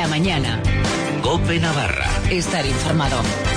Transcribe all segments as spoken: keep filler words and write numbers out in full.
mañana. COPE Navarra. Estar informado.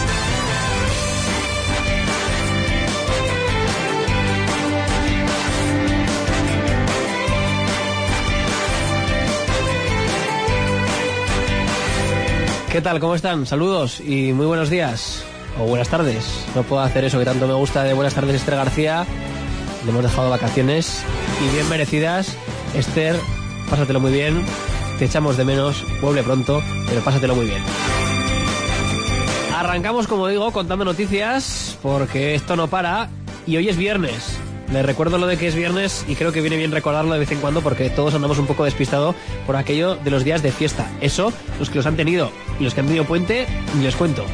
¿Qué tal? ¿Cómo están? Saludos y muy buenos días. O buenas tardes. No puedo hacer eso que tanto me gusta de buenas tardes, Esther García. Le hemos dejado vacaciones y bien merecidas. Esther, pásatelo muy bien. Te echamos de menos. Vuelve pronto, pero pásatelo muy bien. Arrancamos, como digo, contando noticias porque esto no para y hoy es viernes. Les recuerdo lo de que es viernes y creo que viene bien recordarlo de vez en cuando porque todos andamos un poco despistados por aquello de los días de fiesta. Eso, los que los han tenido y los que han tenido puente, ni les cuento.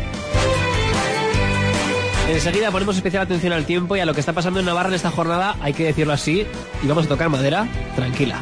Enseguida ponemos especial atención al tiempo y a lo que está pasando en Navarra en esta jornada, hay que decirlo así, y vamos a tocar madera tranquila.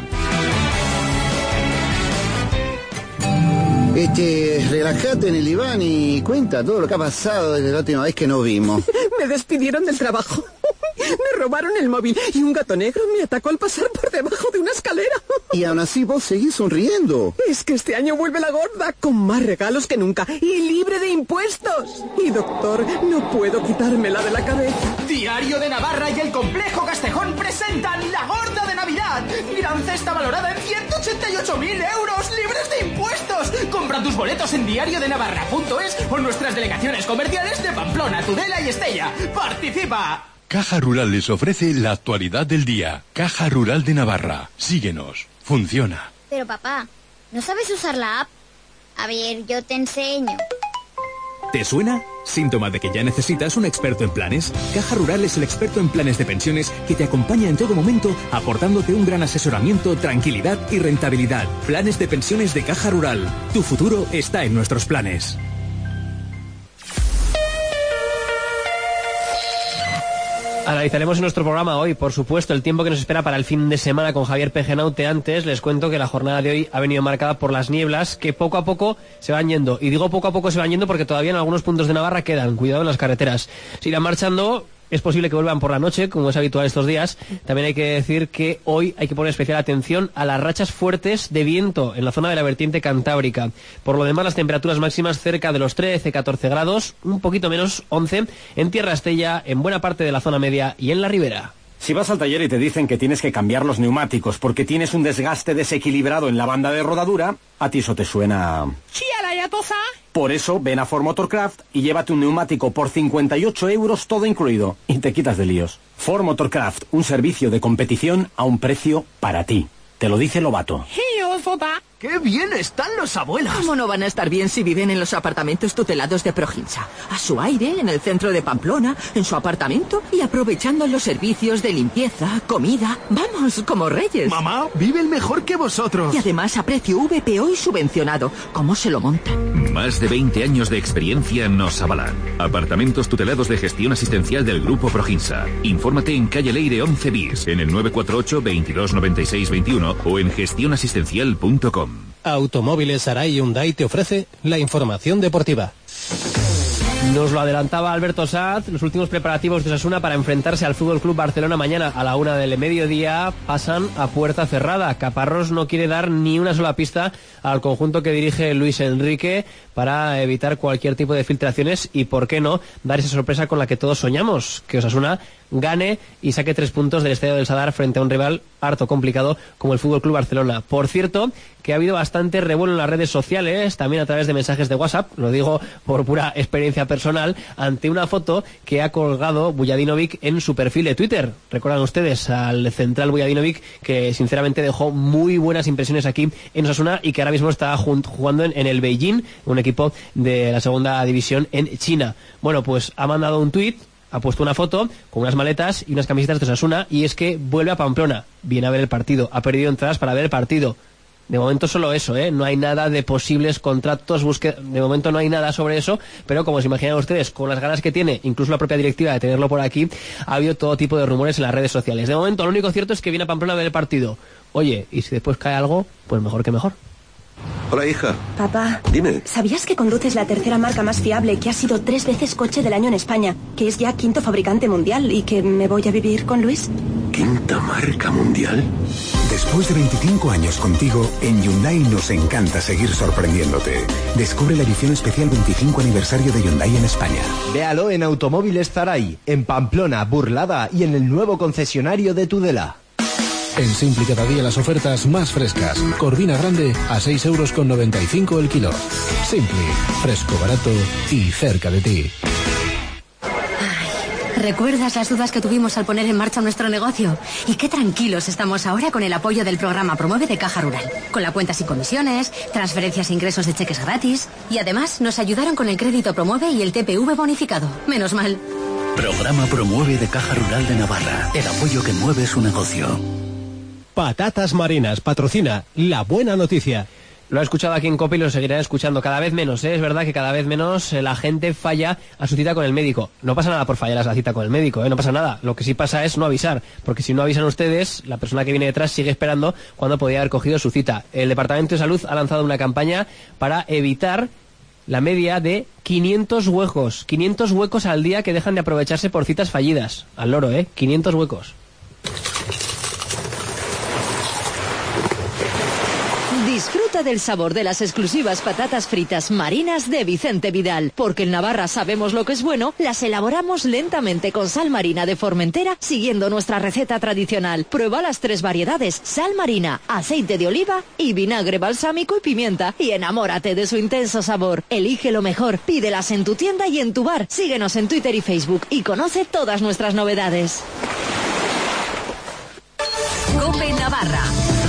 Este, relájate en el diván y cuenta todo lo que ha pasado desde la última vez que nos vimos. Me despidieron del trabajo. Me robaron el móvil y un gato negro me atacó al pasar por debajo de una escalera. Y aún así vos seguís sonriendo. Es que este año vuelve la gorda, con más regalos que nunca y libre de impuestos. Y doctor, no puedo quitármela de la cabeza. Diario de Navarra y el Complejo Castejón presentan la gorda de Navidad. Gran cesta valorada en ciento ochenta y ocho mil euros libres de impuestos. Compra tus boletos en diario de navarra punto es o en nuestras delegaciones comerciales de Pamplona, Tudela y Estella. ¡Participa! Caja Rural les ofrece la actualidad del día. Caja Rural de Navarra. Síguenos. Funciona. Pero papá, ¿no sabes usar la app? A ver, yo te enseño. ¿Te suena? Síntoma de que ya necesitas un experto en planes. Caja Rural es el experto en planes de pensiones que te acompaña en todo momento, aportándote un gran asesoramiento, tranquilidad y rentabilidad. Planes de pensiones de Caja Rural. Tu futuro está en nuestros planes. Analizaremos en nuestro programa hoy, por supuesto, el tiempo que nos espera para el fin de semana con Javier Pejenaute. Antes les cuento que la jornada de hoy ha venido marcada por las nieblas que poco a poco se van yendo. Y digo poco a poco se van yendo porque todavía en algunos puntos de Navarra quedan. Cuidado en las carreteras. Se irán marchando. Es posible que vuelvan por la noche, como es habitual estos días. También hay que decir que hoy hay que poner especial atención a las rachas fuertes de viento en la zona de la vertiente cantábrica. Por lo demás, las temperaturas máximas cerca de los trece, catorce grados, un poquito menos, once, en Tierra Estella, en buena parte de la zona media y en la ribera. Si vas al taller y te dicen que tienes que cambiar los neumáticos porque tienes un desgaste desequilibrado en la banda de rodadura, a ti eso te suena... ¡Sí, a la yatosa! Por eso, ven a Ford Motorcraft y llévate un neumático por cincuenta y ocho euros todo incluido. Y te quitas de líos. Ford Motorcraft, un servicio de competición a un precio para ti. Te lo dice Lobato. ¡Qué bien están los abuelos! ¿Cómo no van a estar bien si viven en los apartamentos tutelados de Proginsa? A su aire, en el centro de Pamplona, en su apartamento y aprovechando los servicios de limpieza, comida. Vamos, como reyes. Mamá, viven mejor que vosotros. Y además a precio V P O y subvencionado. ¿Cómo se lo montan? Más de veinte años de experiencia nos avalan. Apartamentos tutelados de gestión asistencial del Grupo Proginsa. Infórmate en calle Leire once bis, en el nueve cuatro ocho, veintidós noventa y seis veintiuno o en gestión asistencial punto com. Automóviles Aray Hyundai te ofrece la información deportiva. Nos lo adelantaba Alberto Sanz, los últimos preparativos de Osasuna para enfrentarse al Fútbol Club Barcelona mañana a la una del mediodía pasan a puerta cerrada. Caparrós no quiere dar ni una sola pista al conjunto que dirige Luis Enrique para evitar cualquier tipo de filtraciones y, por qué no, dar esa sorpresa con la que todos soñamos, que Osasuna gane y saque tres puntos del Estadio del Sadar frente a un rival harto complicado como el Fútbol Club Barcelona. Por cierto, que ha habido bastante revuelo en las redes sociales, también a través de mensajes de WhatsApp, lo digo por pura experiencia personal, ante una foto que ha colgado Vujadinovic en su perfil de Twitter. Recuerdan ustedes al central Vujadinovic, que sinceramente dejó muy buenas impresiones aquí en Osasuna y que ahora mismo está jugando en, en el Beijing, un equipo de la segunda división en China. Bueno, pues ha mandado un tuit, ha puesto una foto con unas maletas y unas camisetas de Osasuna y es que vuelve a Pamplona, viene a ver el partido, ha perdido entradas para ver el partido. De momento solo eso, ¿eh? No hay nada de posibles contratos, busque... de momento no hay nada sobre eso, pero como se imaginan ustedes, con las ganas que tiene, incluso la propia directiva de tenerlo por aquí, ha habido todo tipo de rumores en las redes sociales. De momento lo único cierto es que viene a Pamplona a ver el partido. Oye, y si después cae algo, pues mejor que mejor. Hola, hija. Papá, dime. ¿Sabías que conduces la tercera marca más fiable, que ha sido tres veces coche del año en España, que es ya quinto fabricante mundial y que me voy a vivir con Luis? quinta marca mundial? Después de veinticinco años contigo, en Hyundai nos encanta seguir sorprendiéndote. Descubre la edición especial veinticinco aniversario de Hyundai en España. Véalo en Automóviles Zaray, en Pamplona, Burlada y en el nuevo concesionario de Tudela. En Simpli cada día las ofertas más frescas. Corvina grande a seis euros con noventa y cinco el kilo. Simpli, fresco, barato y cerca de ti. ¿Recuerdas las dudas que tuvimos al poner en marcha nuestro negocio? Y qué tranquilos estamos ahora con el apoyo del programa Promueve de Caja Rural. Con la cuenta sin comisiones, transferencias e ingresos de cheques gratis. Y además nos ayudaron con el crédito Promueve y el T P V bonificado. Menos mal. Programa Promueve de Caja Rural de Navarra. El apoyo que mueve su negocio. Patatas Marinas patrocina La Buena Noticia. Lo he escuchado aquí en COPE y lo seguiré escuchando cada vez menos, ¿eh? Es verdad que cada vez menos eh, la gente falla a su cita con el médico. No pasa nada por fallar a la cita con el médico, ¿eh? No pasa nada. Lo que sí pasa es no avisar, porque si no avisan ustedes, la persona que viene detrás sigue esperando cuando podía haber cogido su cita. El Departamento de Salud ha lanzado una campaña para evitar la media de quinientos huecos. quinientos huecos al día que dejan de aprovecharse por citas fallidas. Al loro, ¿eh? quinientos huecos. Disfruta del sabor de las exclusivas patatas fritas marinas de Vicente Vidal, porque en Navarra sabemos lo que es bueno, las elaboramos lentamente con sal marina de Formentera, siguiendo nuestra receta tradicional. Prueba las tres variedades: sal marina, aceite de oliva y vinagre balsámico y pimienta, y enamórate de su intenso sabor. Elige lo mejor, pídelas en tu tienda y en tu bar. Síguenos en Twitter y Facebook y conoce todas nuestras novedades. COPE Navarra.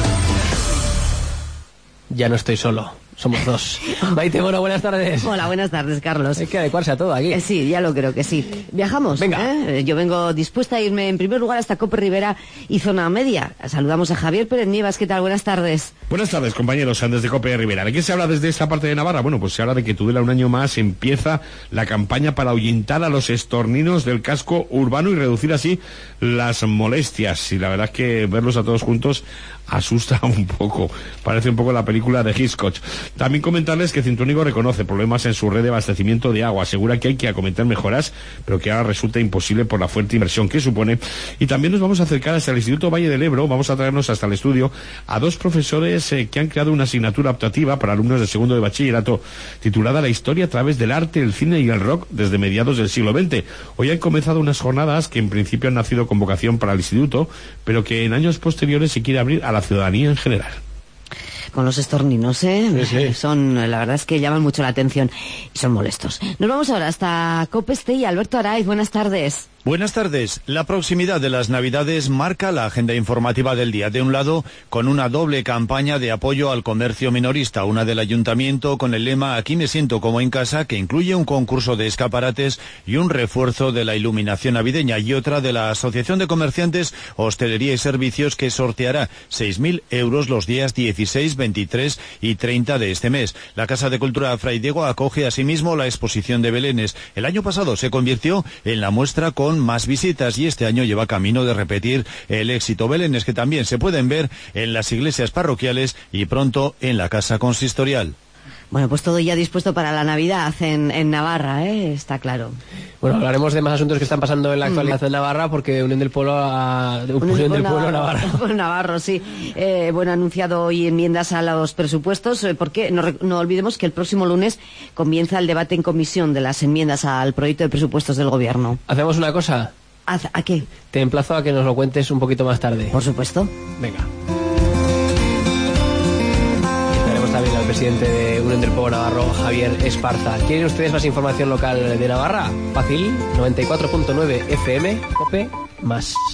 Ya no estoy solo, somos dos. Maite Moro, buenas tardes. Hola, buenas tardes, Carlos. Hay que adecuarse a todo aquí. Eh, sí, ya lo creo que sí. ¿Viajamos? Venga. ¿Eh? Yo vengo dispuesta a irme en primer lugar hasta Cope Rivera y Zona Media. Saludamos a Javier Pérez Nievas. ¿Qué tal? Buenas tardes. Buenas tardes, compañeros, desde Cope Rivera. ¿De qué se habla desde esta parte de Navarra? Bueno, pues se habla de que Tudela un año más empieza la campaña para ahuyentar a los estorninos del casco urbano y reducir así las molestias. Y la verdad es que verlos a todos juntos asusta un poco. Parece un poco la película de Hitchcock. También comentarles que Cintrónigo reconoce problemas en su red de abastecimiento de agua. Asegura que hay que acometer mejoras, pero que ahora resulta imposible por la fuerte inversión que supone. Y también nos vamos a acercar hasta el Instituto Valle del Ebro. Vamos a traernos hasta el estudio a dos profesores eh, que han creado una asignatura optativa para alumnos de segundo de bachillerato, titulada La historia a través del arte, el cine y el rock desde mediados del siglo veinte. Hoy han comenzado unas jornadas que en principio han nacido con vocación para el instituto, pero que en años posteriores se quiere abrir a la ciudadanía en general. Con los estorninos, ¿eh? Sí, sí. Son, la verdad es que llaman mucho la atención y son molestos. Nos vamos ahora hasta Cope Este y Alberto Araiz. Buenas tardes. Buenas tardes. La proximidad de las Navidades marca la agenda informativa del día. De un lado, con una doble campaña de apoyo al comercio minorista, una del Ayuntamiento con el lema Aquí me siento como en casa, que incluye un concurso de escaparates y un refuerzo de la iluminación navideña, y otra de la Asociación de Comerciantes, Hostelería y Servicios, que sorteará seis mil euros los días dieciséis, veintitrés y treinta de este mes. La Casa de Cultura Fray Diego acoge asimismo la exposición de Belenes. El año pasado se convirtió en la muestra con más visitas y este año lleva camino de repetir el éxito. Belenes que también se pueden ver en las iglesias parroquiales y pronto en la casa consistorial. Bueno, pues todo ya dispuesto para la Navidad en, en Navarra, ¿eh? Está claro. Bueno, hablaremos de más asuntos que están pasando en la actualidad mm. en Navarra, porque Unión del Pueblo a... Unión, Unión del Pueblo Navarro. Navarro, Navarro, sí. Eh, bueno, ha anunciado hoy enmiendas a los presupuestos, eh, porque no, no olvidemos que el próximo lunes comienza el debate en comisión de las enmiendas al proyecto de presupuestos del Gobierno. ¿Hacemos una cosa? ¿A, a qué? Te emplazo a que nos lo cuentes un poquito más tarde. Por supuesto. Venga. También al presidente de Unión del Pueblo Navarro, Javier Esparza. ¿Quieren ustedes más información local de Navarra? Fácil, noventa y cuatro punto nueve F M, COPE, más.